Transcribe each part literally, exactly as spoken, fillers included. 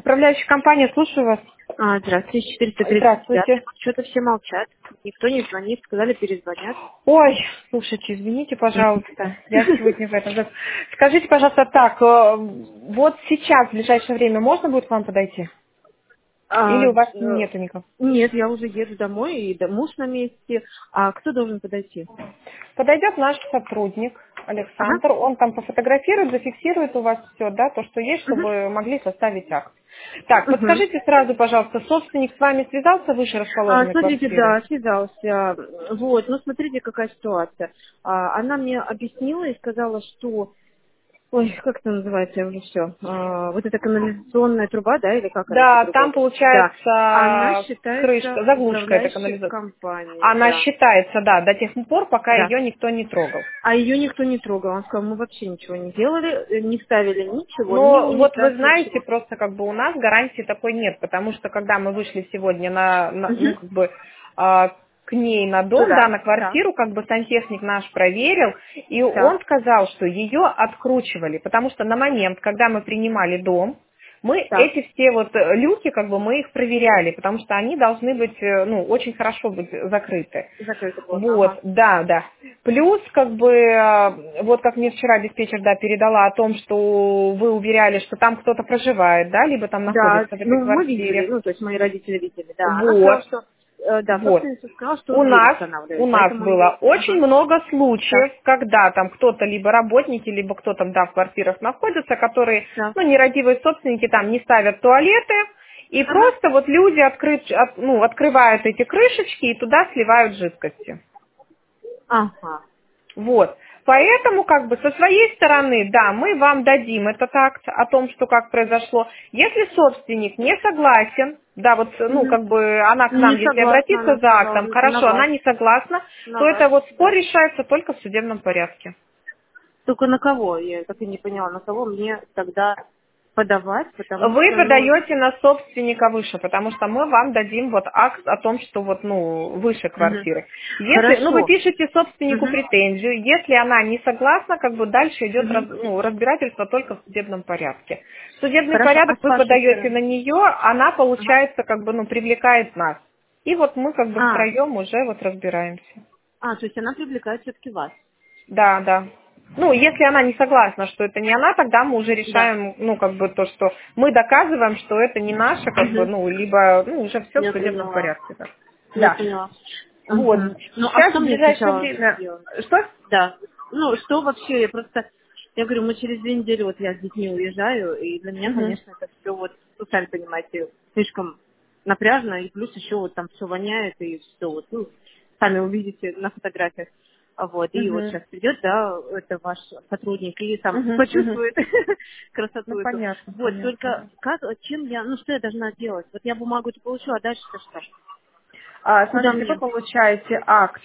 Управляющая компания, слушаю вас. А, здравствуйте, четыреста тридцать пять. Здравствуйте. Что-то все молчат. Никто не звонит, сказали перезвонят. Ой, слушайте, извините, пожалуйста, я сегодня в этом. зас- Скажите, пожалуйста, так, э, вот сейчас, в ближайшее время, можно будет к вам подойти? Или А, у вас э, нету никого? нет, я уже еду домой, и да- муж на месте. А кто должен подойти? Подойдет наш сотрудник Ага. Александр, он там пофотографирует, зафиксирует у вас все, да, то, что есть, Угу. чтобы могли составить акт. Так, Угу. подскажите сразу, пожалуйста, собственник с вами связался выше А, расположенной смотрите, квартиры? да, связался. Вот, ну смотрите, какая ситуация. А, она мне объяснила и сказала, что ой, как это называется уже все? вот эта канализационная труба, да, или как она Да, там по-другому? Да. Она получается считается крышка, заглушка этой управляющей канализации. компанией, Она да. считается, да, до тех пор, пока Да. ее никто не трогал. А ее никто не трогал. Он сказал, мы вообще ничего не делали, э, не ставили ничего, ни Но вот вы унитаз, знаете, ничего. просто как бы у нас гарантии такой нет, потому что когда мы вышли сегодня на, на- ну Угу. как бы а, к ней на дом, да, Туда, на да, квартиру, как бы сантехник наш проверил, и да. он сказал, что ее откручивали, потому что на момент, когда мы принимали дом, мы Так, эти все вот э, люки, как бы мы их проверяли, потому что они должны быть, э, ну, очень хорошо быть закрыты. закрыто плотно, Вот, ага. да, да. Плюс, как бы, э, вот как мне вчера диспетчер, да, передала о том, что вы уверяли, что там кто-то проживает, да, либо там Да, находится в этой ну мы видели, квартире. ну то есть мои родители видели, да. Она Вот, сказала, что, э, да, вот. собственница сказала, что У он дверь нас, у устанавливает, нас поэтому его, было очень ага, много так, случаев, когда там кто-то, либо работники, либо кто там, да, в квартирах находится, которые, да, ну, нерадивые собственники там не ставят туалеты, и ага, просто вот люди открыт- от- ну, открывают эти крышечки и туда сливают жидкости. ага, Вот. Поэтому, как бы, со своей стороны, да, мы вам дадим этот акт о том, что как произошло. Если собственник не согласен, да, вот, ну, угу. как бы, она к нам, Не если согласна, обратиться она за сказала, актом, на хорошо, она вас, не согласна, на то вас, это вот спор да. решается только в судебном порядке. Только на кого? Я так и не поняла, на кого мне тогда подавать, потому Вы что, ну, подаете на собственника выше, потому что мы вам дадим вот акт о том, что вот, ну, выше мгм. квартиры. Если, ну, вы Хорошо. пишете собственнику Мгм. претензию, если она не согласна, как бы дальше идет раз- Мгм. ну, разбирательство только в судебном порядке. Судебный Хорошо, а порядок с вы вашей подаете стороны? на нее, она, Ага. получается, как бы, ну, привлекает нас. И вот мы как бы А, втроем уже вот разбираемся. а, то есть она привлекает все-таки вас. Да, да. Ну, если она не согласна, что это не она, тогда мы уже Да. решаем, ну, как бы то, что мы доказываем, что это не наше, как бы, Мгм. ну, либо, ну, уже все в Я судебном поняла. порядке, так. Я Да. поняла. Вот. Мгм. Ну, а Сейчас, что в мне ближайшее сначала время... сделать? Что? Да. Ну, что вообще, я просто, я говорю, мы через две недели, вот я с детьми уезжаю, и для меня, Мгм. конечно, это все вот, ну, сами понимаете, слишком напряжно, и плюс еще вот там все воняет, и все вот, ну, сами увидите на фотографиях. А Вот, и вот Мгм. сейчас придет, да, это ваш сотрудник, и там Мгм. Мгм. почувствует Ну, красоту эту. понятно, Вот, понятно, только да. как, чем я, ну, что я должна делать? Вот я бумагу эту получила, а дальше-то что? А, Куда смотрите, вы мне? получаете акт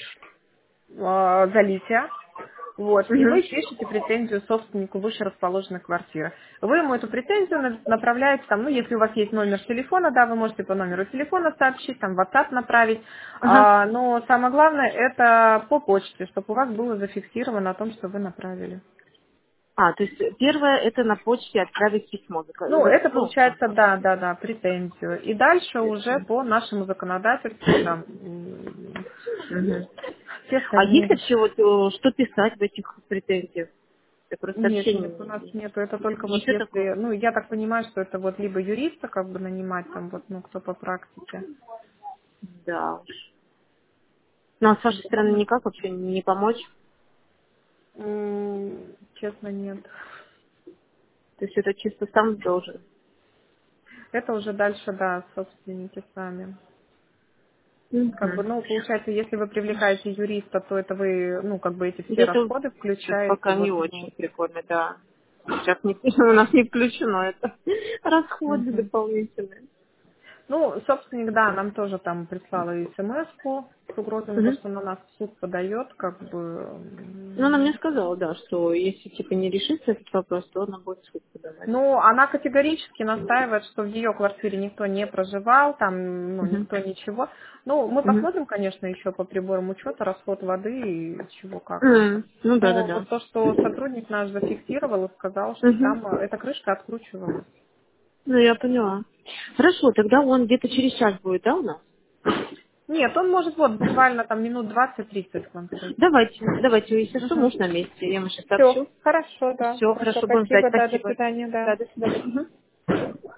э, залития, вот, и Угу. вы пишете претензию собственнику выше расположенной квартиры. Вы ему эту претензию на- направляете, там, ну, если у вас есть номер телефона, да, вы можете по номеру телефона сообщить, там, в WhatsApp направить, Ага. А, но самое главное, это по почте, чтобы у вас было зафиксировано о том, что вы направили. А, то есть первое это на почте отправить письмо. зака- Ну, за- это Ну, получается, ага. да, да, да, претензию. И дальше уже по нашему законодательству, там, м, Мгм. все А есть остальные. вообще вот э, что писать в этих претензиях? Я просто Нет, вообще нет, у нас не... нету. Это только вот Ничего такого? если, ну, я так понимаю, что это вот либо юриста как бы нанимать, там вот, ну, кто по практике. Да уж. Ну, а с вашей стороны никак вообще не помочь? М, Честно, нет. То есть это чисто сам должен? Это уже дальше, да, собственники сами. Как бы, Мгм. ну, получается, если вы привлекаете юриста, то это вы, ну, как бы эти все Где-то расходы сейчас включаете, пока не вот, ну. очень прикольно, да. Сейчас не, у нас не включено это. Расходы Мгм. дополнительные. Ну, собственник, да, нам тоже там прислала смс-ку с угрозами, то, Мгм. что на нас в суд подает, как бы. Ну, она мне м, сказала, да, что если типа не решится этот вопрос, то она будет в суд подавать. Ну, она категорически настаивает, что в ее квартире никто не проживал, там, ну, Мгм. никто ничего. Ну, мы Мгм. посмотрим, конечно, еще по приборам учета, расход воды и чего как. М, Ну да, да, Но да. вот то, что сотрудник наш зафиксировал и сказал, что Мгм. там э, эта крышка откручивалась. Ну, я поняла. Хорошо, тогда он где-то через час будет, да, у нас? Нет, он может вот буквально там минут двадцать-тридцать к вам подойти. Давайте, давайте, если что, Угу. муж на месте, я ему сейчас Все, сообщу. хорошо, да. Все, Хорошо, хорошо, будем ждать, спасибо, да, до спасибо. свидания, да. Да, до свидания. Мгм.